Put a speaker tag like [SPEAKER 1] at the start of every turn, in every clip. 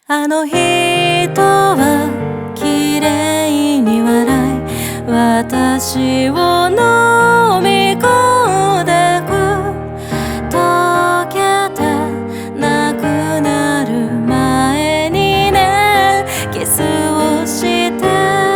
[SPEAKER 1] あの人は綺麗に笑い私を飲み込んでく溶けてなくなる前にねキスをして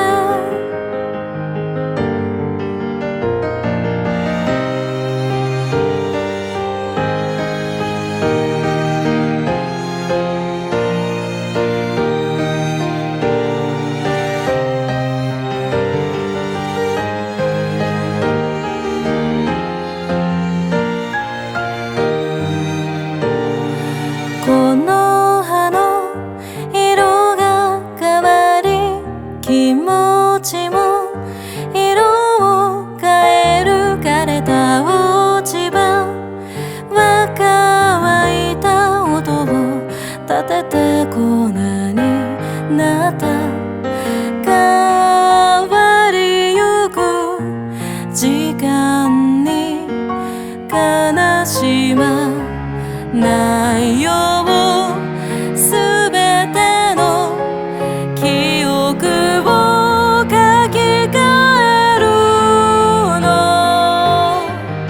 [SPEAKER 1] この葉の色が変わり気持ちも色を変える枯れた落ち葉は乾いた音を立てて粉になった変わりゆく時間に悲しまないようすべての記憶を書き換えるの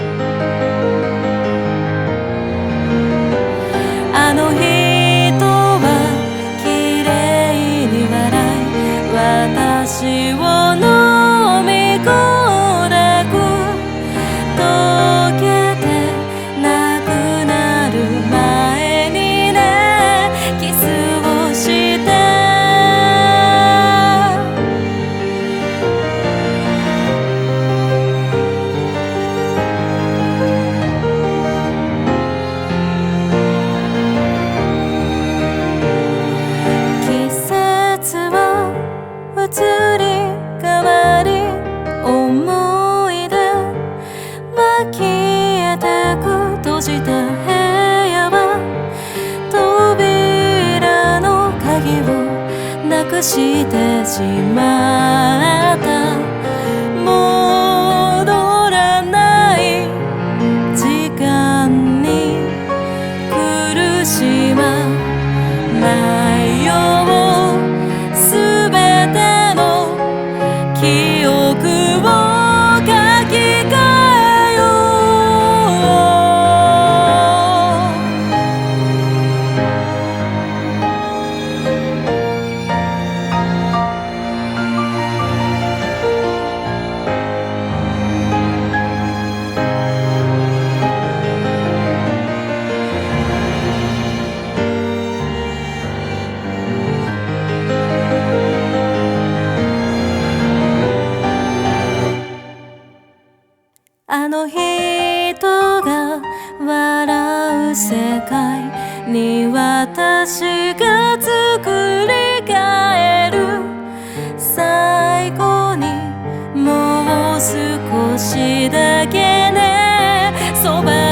[SPEAKER 1] あの人は綺麗に笑い私を飲み込んでく溶けてなくなる前にねキスをして季節は移り変わり思い出は消えてく閉じた部屋は扉の鍵をなくしてしまった戻らない時間に苦しまないようすべての記憶を書き換えよあの人が笑う世界に私が作り変える最後にもう少しだけねそば